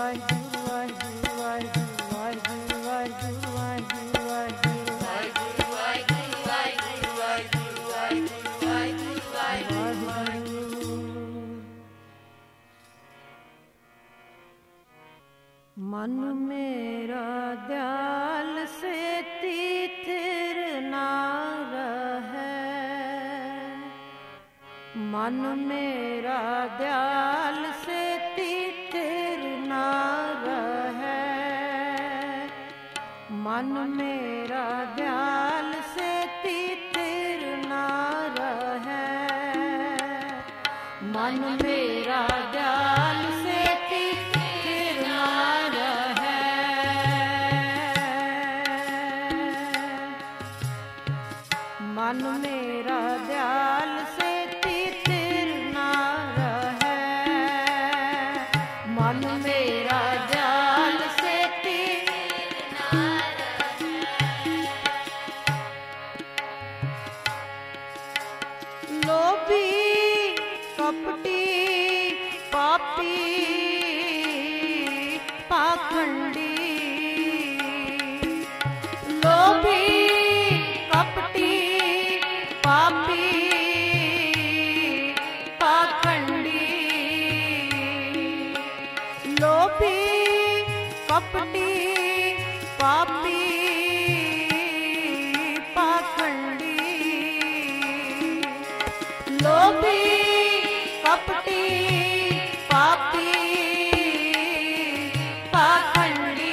मन मेरा दयाल से तीतिर ना रहे, मन मेरा दयाल से तीतिर ना रहे, मन मेरा दयाल से तीतिर ना रहे, मन मेरा दयाल से तीतिर ना रहे, मन मेरा दयाल से तीतिर ना रहे, मन मेरा दयाल से तीतिर ना रहे। लोभी कपटी पापी पाखंडी, लोभी कपटी पापी पाखंडी, लोभी कपटी पापी पाखंडी, लोभी कपटी पापी पाखंडी,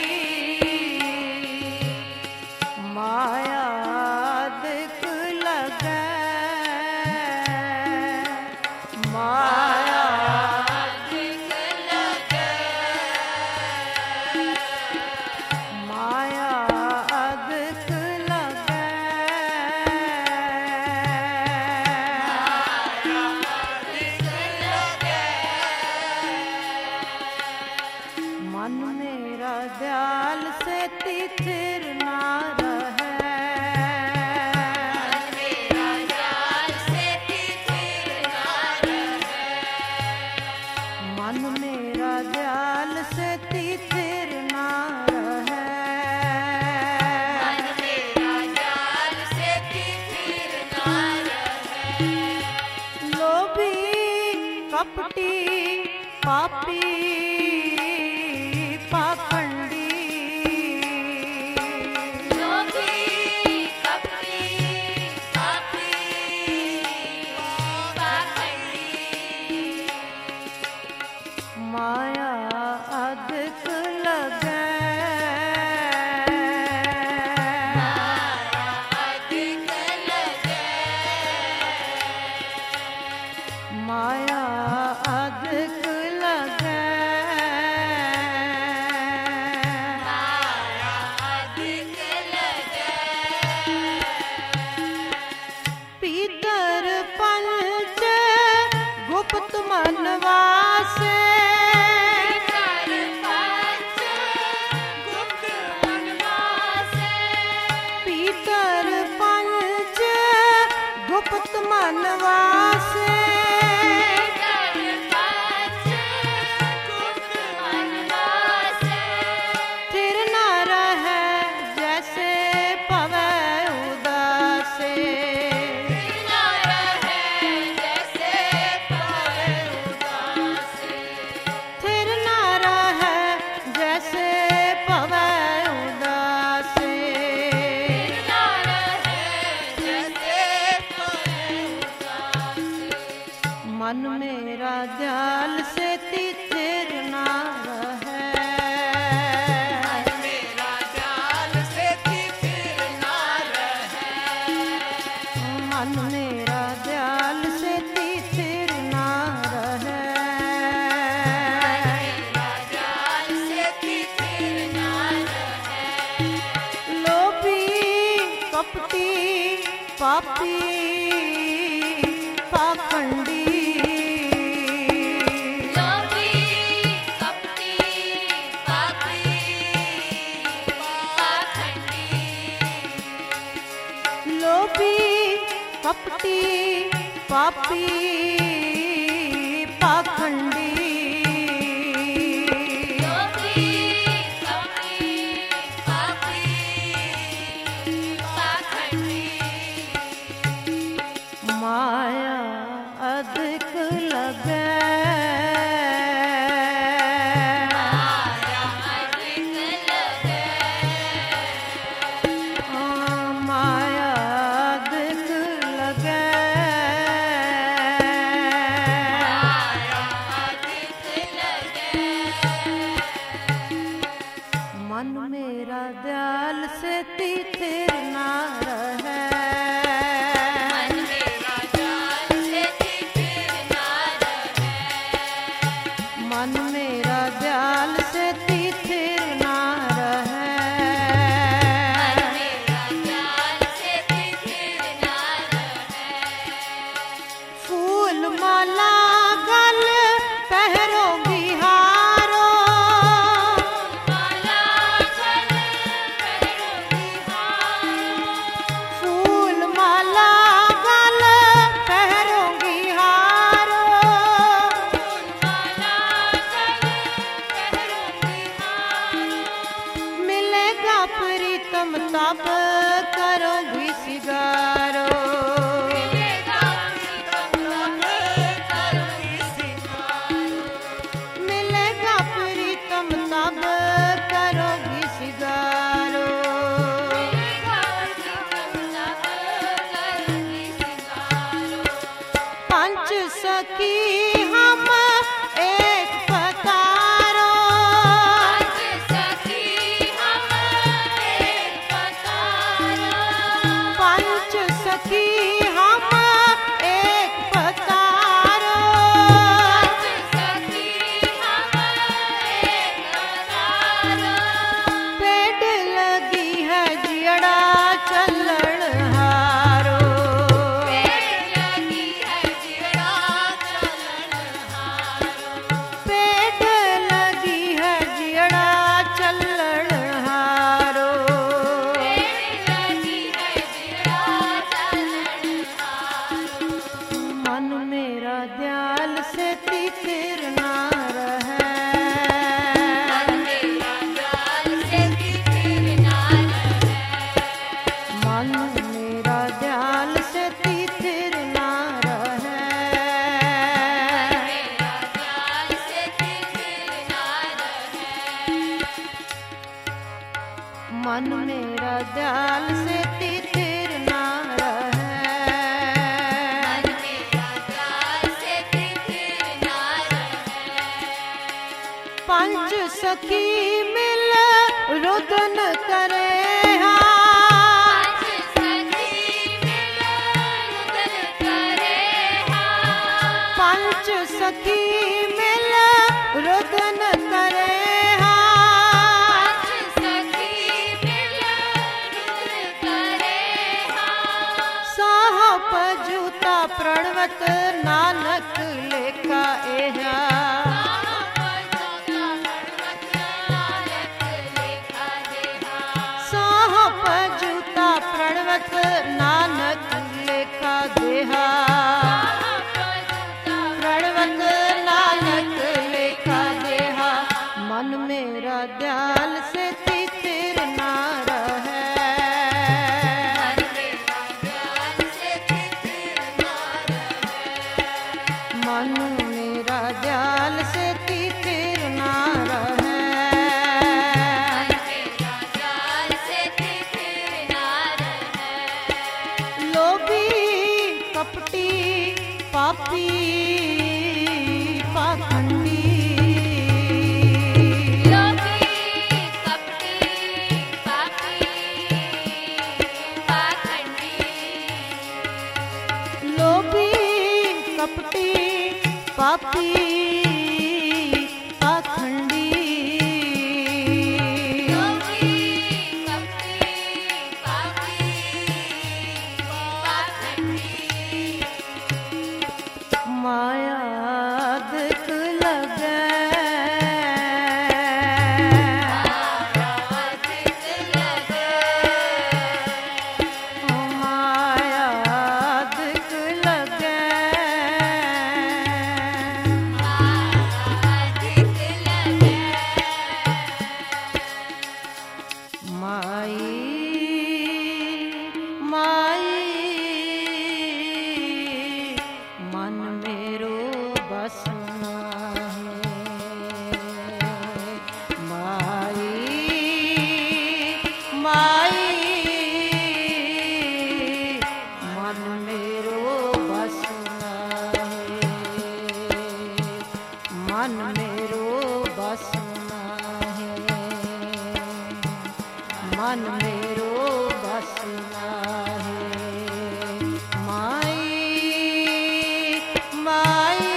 माया दिख लगे, माया दिख लगे, माया दिख लगे, मन मेरा दयाल से तीतिर ना रहे, मन मेरा दयाल से तीतिर ना रहे, मन मेरा दयाल से तीतिर ना रहे, मन मेरा दयाल से तीतिर ना रहे। लोभी कपटी पापी पाखंडी, लोभी कपटी पापी पाखंडी, माया अधिक लगे, माया अधिक लगे, माया अधिक लगे, पीतर पंच गुप्त मनवासे, पीतर पंच गुप्त मनवासे, थिर न रहे जैसे पवे उदासे, थिर न रहे जैसे पवे उदासे, मन मेरा दयाल से तीतिर ना रहे, मन मेरा दयाल से तीतिर ना रहे, मन मेरा दयाल से तीतिर ना रहे, मेरा दयाल से तीतिर ना रहे। लोभी कपटी पापी पाखंडी, लोभी कपटी पापी पाखंडी, लोभी कपटी पापी पाखंडी, लोभी मन मेरा दयाल से तिथिर ना रहे। मन मेरा दयाल से तिथिर ना रहे। मन मेरा दयाल से तिथिर ना रहे। मन मेरा दयाल से तिथिर ना रहे। फूल माला गल पहरोगी हारो। फूल माला गल पहरोगी हारो। मिलेगा प्रीतम तब करोगी सिगारो। मिलेगा प्रीतम तब करोगी सिगारो। पंच सखी हम एक पतारो। पंच सखी हम एक पतारो। पेड़ लगी है जियड़ा चलण हारो। पेड़ लगी है जियड़ा चलण हारो। मन मेरा दयाल से तिथिर ना रहे। मन मेरा दयाल से तिथिर ना रहे। मन मेरा दयाल से तिथिर ना रहे। मन मेरा दयाल से तिथिर ना रहे। पंच सखी मिल रुदन करे पंच सखी मिल रुदन करे साहब जूता प्रणवत नानक लेखा एहा। साहब जूता प्रणवत नानक लेखा देहा। प्रणवत नानक लेखा देहा। मन मेरा दयाल से तिथिर ना रहे। मन मेरा दयाल से तिथिर ना रहे। लोभी कपटी पापी पाखंडी। लोभी कपटी मन मेरो बस नाहे। माई माई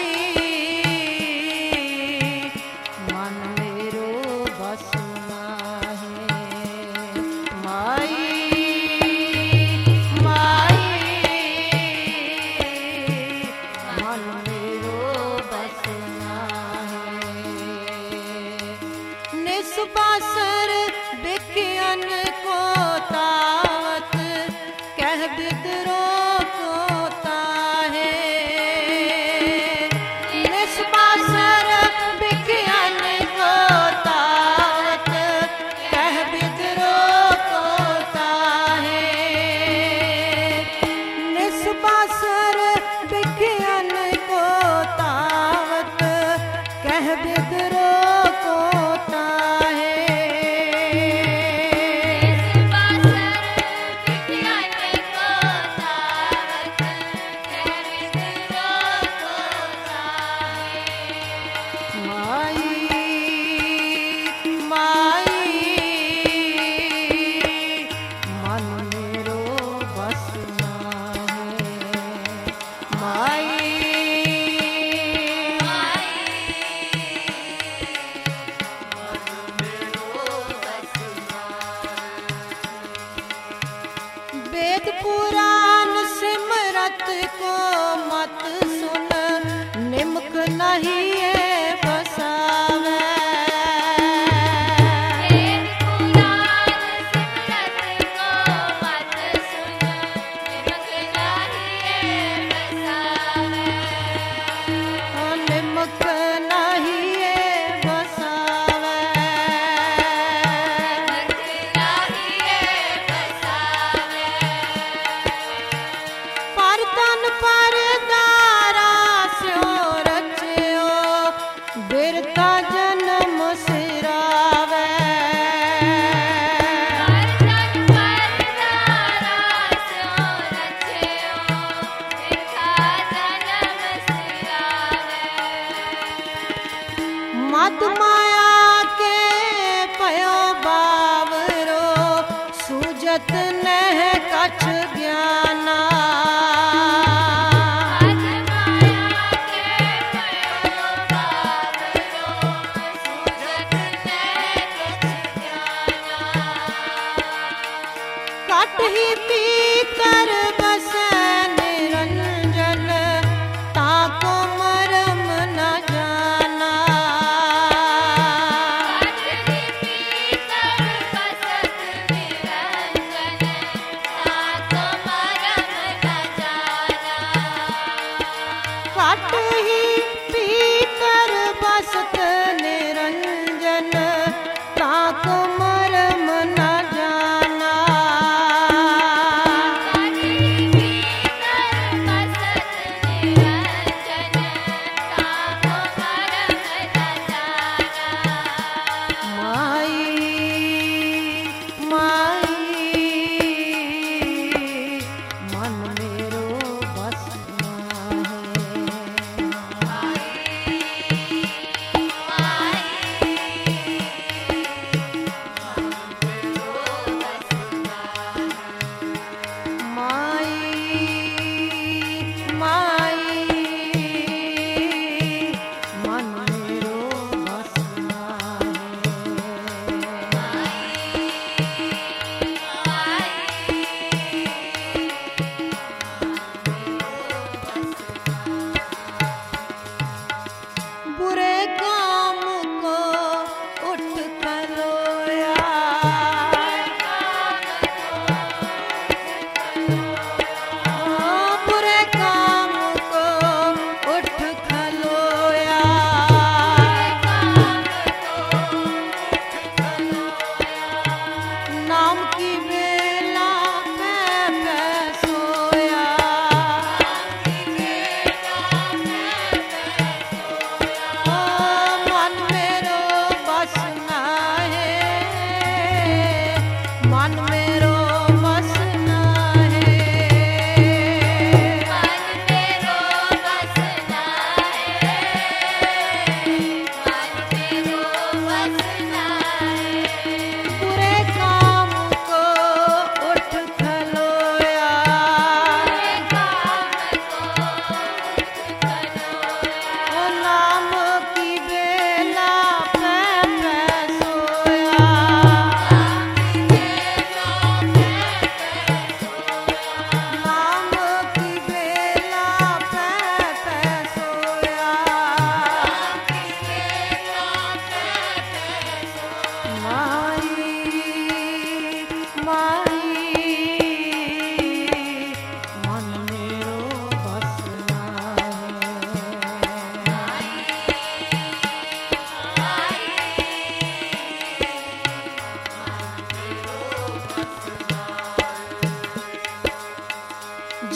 मन मेरो बस नाहे। माई माई मन मेरो बस नाहे। निस्बासर बिखियन को तावत कह बिदरो को ताहे। निस्बासर बिखियन को तावत कह बिदरो को ताहे। निस्बासर बिखियन को तावत कह बिदरो को ताहे। वेद पुराण सिमरत को मत सुन निमक नहीं है बसावे। वेद पुराण सिमरत को मत सुन निमक नहीं है बसावे। निमक नहीं है बसावे। पर दारा स्यो रचियो बिरता जन्म सिरावे। पर दारा स्यो रचियो बिरता जन्म सिरावे। मद माया के पयो बावरो सूजत नह कछ ज्ञाना। ही पीकर बसे निरंजन ताको मरम न जाना। काट ही पीकर बसत निरंजन ताको मरम न जाना।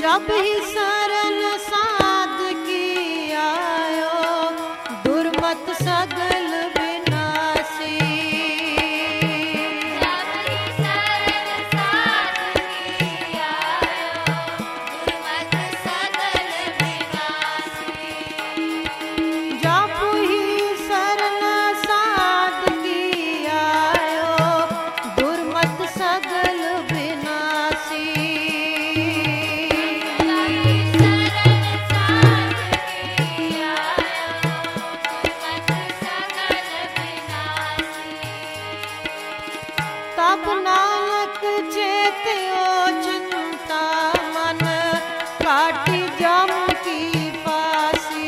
जब ही शरण साध की आयो, दुर्मत सगल विनाशी। जब ही शरण साध की आयो, दुर्मत सगल विनाशी। जब ही शरण साध की आयो, दुर्मत सगल विनाशी। तब नानक चेत्यो चिंता मन, काटी जम की फांसी।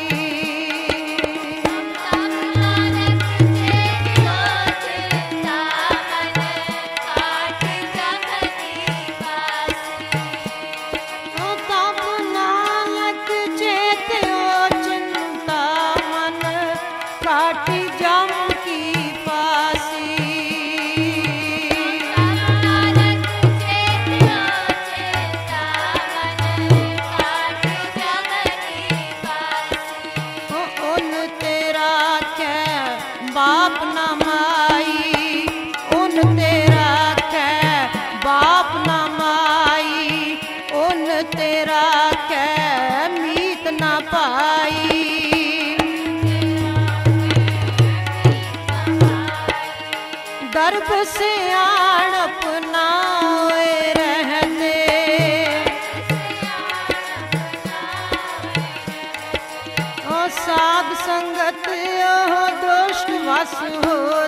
तब नानक चेत्यो चिंता मन, काटी जम की फांसी। उन तेरा कै बाप न माई, उन तेरा कै बाप न माई, उन तेरा कै मीत न पाई। गर्भ से आणप नाए रहते, ओ साध संगत ओ दुष्ट वस हो